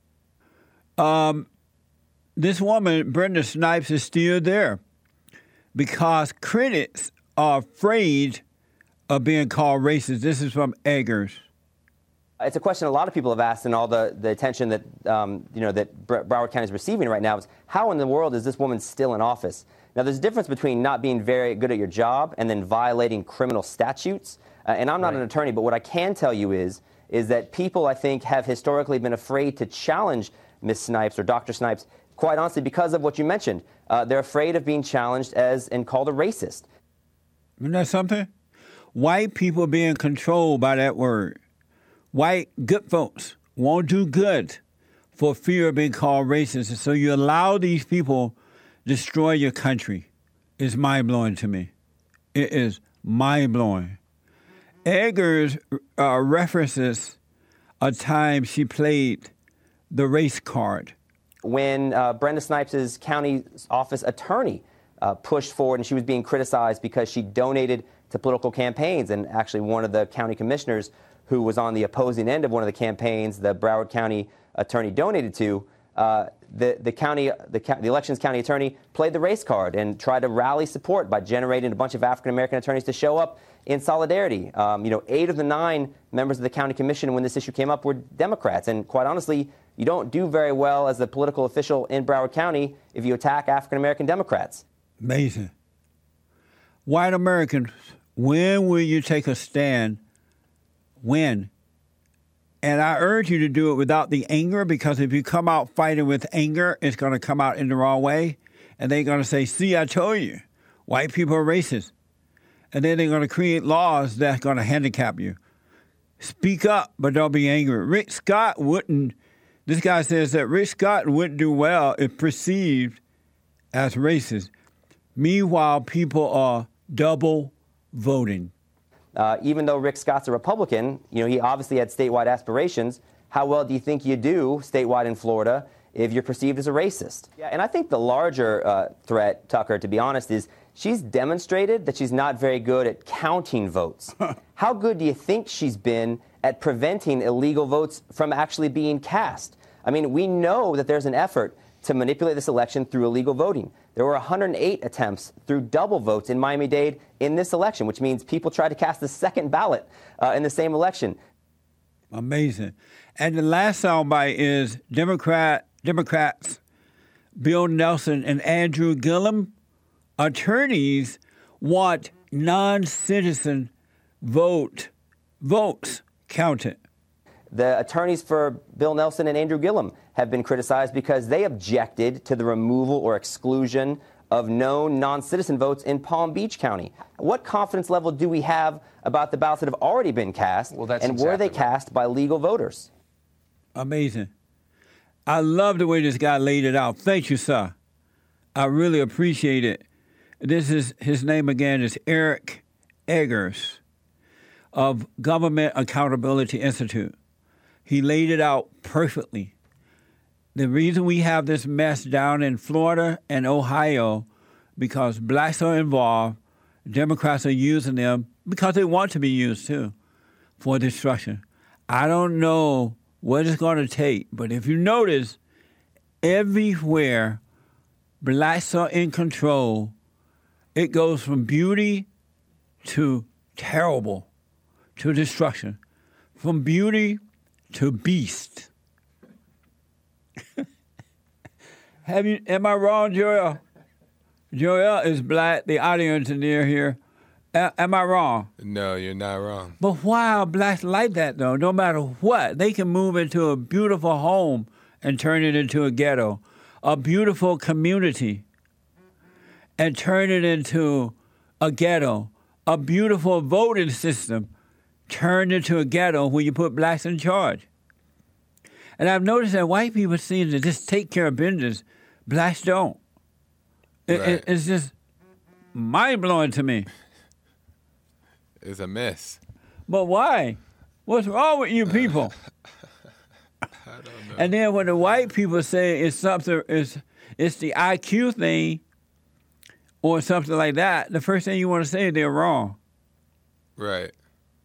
Speaker 2: This woman, Brenda Snipes, is still there because critics are afraid of being called racist. This is from Eggers.
Speaker 9: It's a question a lot of people have asked, and all the attention that that Broward County is receiving right now is how in the world is this woman still in office? Now, there's a difference between not being very good at your job and then violating criminal statutes. And I'm not an attorney, but what I can tell you is that people, I think, have historically been afraid to challenge Ms. Snipes or Dr. Snipes, quite honestly, because of what you mentioned. They're afraid of being challenged and called a racist.
Speaker 2: Isn't that something? White people being controlled by that word. White good folks won't do good for fear of being called racist. And so you allow these people destroy your country. It's mind-blowing to me. It is mind-blowing. Eggers references a time she played the race card.
Speaker 9: When Brenda Snipes' county office attorney pushed forward and she was being criticized because she donated to political campaigns, and actually one of the county commissioners who was on the opposing end of one of the campaigns the Broward County attorney donated to, the elections county attorney played the race card and tried to rally support by generating a bunch of African-American attorneys to show up in solidarity. 8 of the 9 members of the county commission when this issue came up were Democrats. And quite honestly, you don't do very well as a political official in Broward County if you attack African-American Democrats.
Speaker 2: Amazing. White Americans, when will you take a stand? When? And I urge you to do it without the anger, because if you come out fighting with anger, it's going to come out in the wrong way. And they're going to say, see, I told you, white people are racist. And then they're going to create laws that's going to handicap you. Speak up, but don't be angry. Rick Scott wouldn't, this guy says that Rick Scott wouldn't do well if perceived as racist. Meanwhile, people are double voting.
Speaker 9: Even though Rick Scott's a Republican, he obviously had statewide aspirations. How well do you think you do statewide in Florida if you're perceived as a racist. Yeah, and I think the larger threat, Tucker, to be honest, is she's demonstrated that she's not very good at counting votes. How good do you think she's been at preventing illegal votes from actually being cast? I mean, we know that there's an effort to manipulate this election through illegal voting. There were 108 attempts through double votes in Miami-Dade in this election, which means people tried to cast the second ballot in the same election.
Speaker 2: Amazing. And the last soundbite is Democrats Bill Nelson and Andrew Gillum. Attorneys want non-citizen votes counted.
Speaker 9: The attorneys for Bill Nelson and Andrew Gillum have been criticized because they objected to the removal or exclusion of known non-citizen votes in Palm Beach County. What confidence level do we have about the ballots that have already been cast, and were they cast by legal voters?
Speaker 2: Amazing. I love the way this guy laid it out. Thank you, sir. I really appreciate it. His name again is Eric Eggers of Government Accountability Institute. He laid it out perfectly. The reason we have this mess down in Florida and Ohio, because blacks are involved, Democrats are using them because they want to be used too for destruction. I don't know what it's going to take, but if you notice, everywhere blacks are in control, it goes from beauty to terrible to destruction, from beauty to beast. Am I wrong, Joel? Joel is black, the audio engineer here. Am I wrong?
Speaker 10: No, you're not wrong.
Speaker 2: But why are blacks like that, though? No matter what, they can move into a beautiful home and turn it into a ghetto, a beautiful community and turn it into a ghetto, a beautiful voting system turned into a ghetto where you put blacks in charge. And I've noticed that white people seem to just take care of business. Blacks don't.
Speaker 10: Right.
Speaker 2: It's just mind-blowing to me.
Speaker 10: It's a mess.
Speaker 2: But why? What's wrong with you people?
Speaker 10: I don't know.
Speaker 2: And then when the white people say it's something, it's the IQ thing or something like that, the first thing you want to say is they're wrong.
Speaker 10: Right.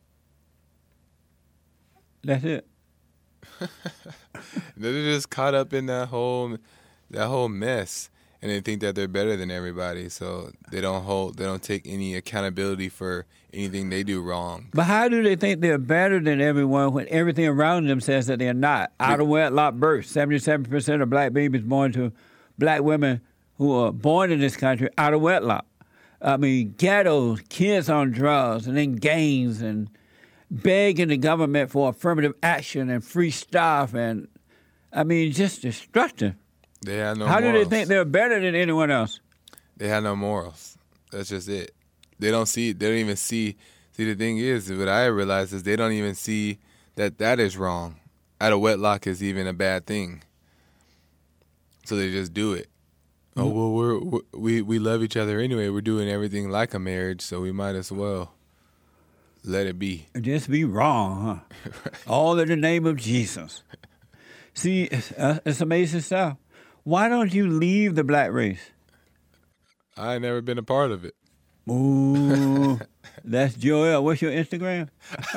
Speaker 2: That's it.
Speaker 10: They're just caught up in that whole mess, and they think that they're better than everybody. So they don't take any accountability for anything they do wrong.
Speaker 2: But how do they think they're better than everyone when everything around them says that they're not? Out of wedlock births, 77% of black babies born to black women who are born in this country out of wedlock. I mean, ghettos, kids on drugs, and then gangs, and begging the government for affirmative action and free stuff, and I mean, just destructive.
Speaker 10: They have no
Speaker 2: How
Speaker 10: morals.
Speaker 2: do they think they're better than anyone else?
Speaker 10: They have no morals. That's just it. They don't even see. See, the thing is, what I realize is they don't even see that is wrong. Out of wedlock is even a bad thing. So they just do it. Oh, well, we love each other anyway. We're doing everything like a marriage, so we might as well let it be.
Speaker 2: Just be wrong, huh? All in the name of Jesus. See, it's amazing stuff. Why don't you leave the black race?
Speaker 10: I ain't never been a part of it.
Speaker 2: Ooh, that's Joel. What's your Instagram?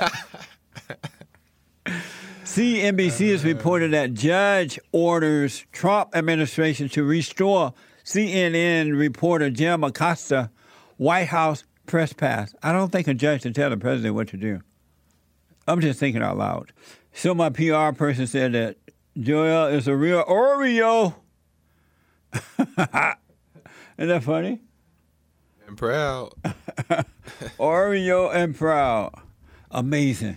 Speaker 2: CNBC has reported that judge orders Trump administration to restore CNN reporter Jim Acosta White House press pass. I don't think a judge can tell the president what to do. I'm just thinking out loud. So my PR person said that Joel is a real Oreo. Isn't that funny?
Speaker 10: And proud.
Speaker 2: Oreo and proud. Amazing.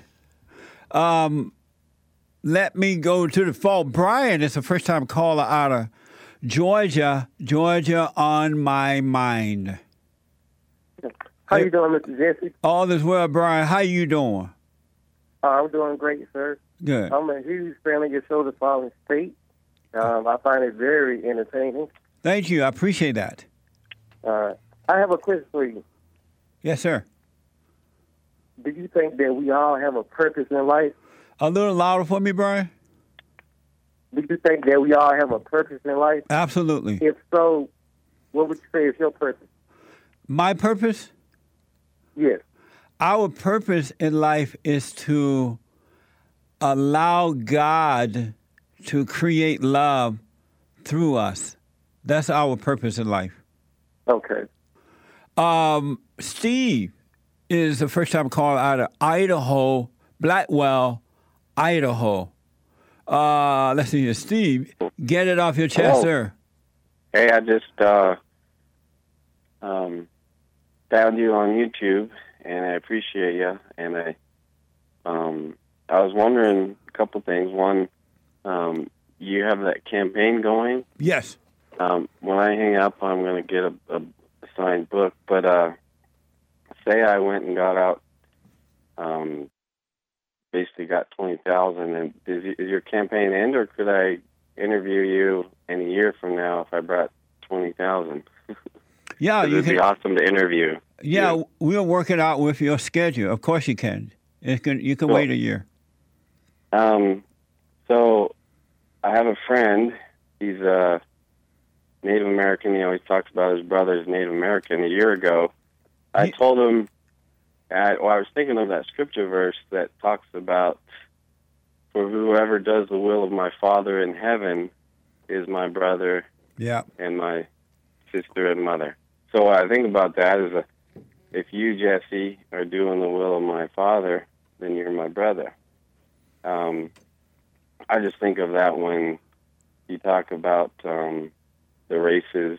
Speaker 2: Let me go to the phone. Brian is a first-time caller out of Georgia. Georgia on my mind.
Speaker 11: How you doing, Mr. Jesse?
Speaker 2: All is well, Brian. How you doing?
Speaker 11: I'm doing great, sir.
Speaker 2: Good.
Speaker 11: I'm a huge fan of your show, The Fallen State. I find it very entertaining.
Speaker 2: Thank you. I appreciate that.
Speaker 11: I have a question for you.
Speaker 2: Yes, sir.
Speaker 11: Do you think that we all have a purpose in life?
Speaker 2: A little louder for me, Brian.
Speaker 11: do you think that we all have a purpose in life?
Speaker 2: Absolutely.
Speaker 11: If so, what would you say is your purpose?
Speaker 2: My purpose?
Speaker 11: Yes.
Speaker 2: Our purpose in life is to allow God to create love through us. That's our purpose in life.
Speaker 11: Okay.
Speaker 2: Steve is the first-time caller out of Idaho, Blackwell, Idaho. Let's see here. Steve, get it off your chest, sir.
Speaker 12: Hey, I just found you on YouTube, and I appreciate you. And I was wondering a couple things. One, you have that campaign going.
Speaker 2: Yes.
Speaker 12: When I hang up, I'm going to get a signed book. But say I went and got out, basically got 20,000. And is your campaign end, or could I interview you in a year from now if I brought 20,000?
Speaker 2: Yeah,
Speaker 12: it'd be awesome to interview.
Speaker 2: Yeah, we'll work it out with your schedule. Of course you can. You can wait a year.
Speaker 12: So I have a friend. He's a Native American. He always talks about his brother's Native American. A year ago, I told him, I was thinking of that scripture verse that talks about, for whoever does the will of my Father in heaven is my brother and my sister and mother. So what I think about that is if you, Jesse, are doing the will of my Father, then you're my brother. I just think of that when you talk about the races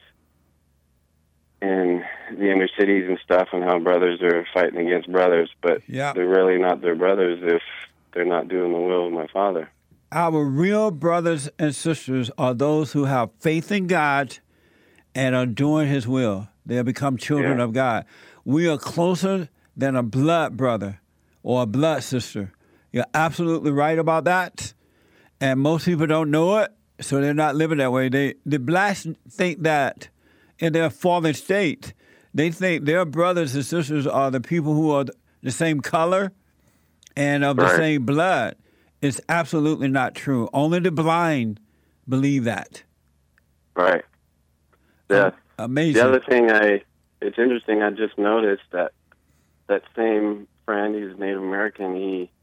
Speaker 12: in the inner cities and stuff, and how brothers are fighting against brothers, but they're really not their brothers if they're not doing the will of my Father.
Speaker 2: Our real brothers and sisters are those who have faith in God and are doing His will. They have become children of God. We are closer than a blood brother or a blood sister. You're absolutely right about that. And most people don't know it, so they're not living that way. The blacks think that in their fallen state, they think their brothers and sisters are the people who are the same color and of the same blood. It's absolutely not true. Only the blind believe that.
Speaker 12: Right. Yeah.
Speaker 2: Amazing.
Speaker 12: The other thing it's interesting, I just noticed that same friend, he's Native American,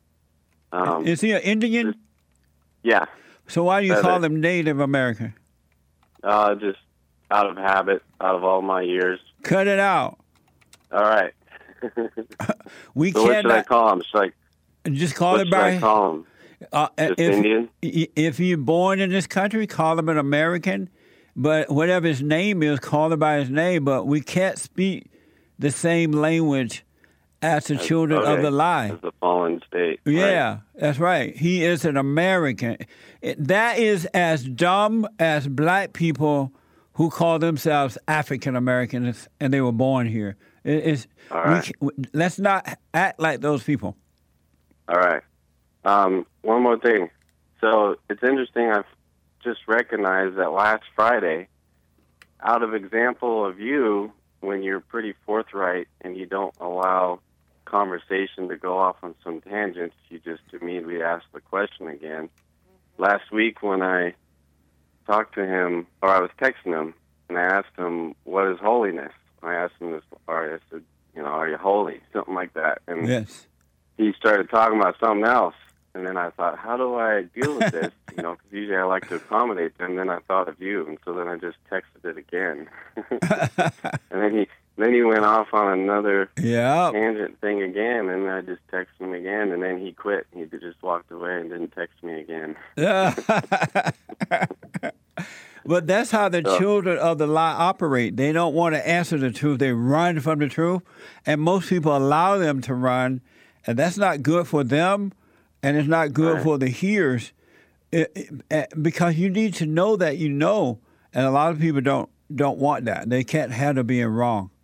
Speaker 2: is he an Indian?
Speaker 12: Yeah.
Speaker 2: So why do you call him Native American?
Speaker 12: Just out of habit, out of all my years.
Speaker 2: Cut it out.
Speaker 12: All right.
Speaker 2: We
Speaker 12: so what should I call him?
Speaker 2: Just call it by.
Speaker 12: What should I call him? Just Indian?
Speaker 2: If you're born in this country, call him an American. But whatever his name is, call him by his name. But we can't speak the same language as the children of the light.
Speaker 12: As the fallen state.
Speaker 2: Yeah, that's right. He is an American. That is as dumb as black people who call themselves African Americans and they were born here. Let's not act like those people.
Speaker 12: All right. One more thing. So it's interesting. I've just recognized that last Friday, out of example of you, when you're pretty forthright and you don't allow conversation to go off on some tangents, you just immediately ask the question again. Last week when I talked to him, or I was texting him, and I asked him, what is holiness? I asked him this, or I said, are you holy? Something like that. And he started talking about something else. And then I thought, how do I deal with this? Because usually I like to accommodate them. Then I thought of you, and so then I just texted it again. And then he went off on another tangent thing again, and I just texted him again, and then he quit. He just walked away and didn't text me again.
Speaker 2: But that's how the children of the lie operate. They don't want to answer the truth. They run from the truth, and most people allow them to run, and that's not good for them. And it's not good for the hearers because you need to know that you know. And a lot of people don't want that. They can't handle being wrong.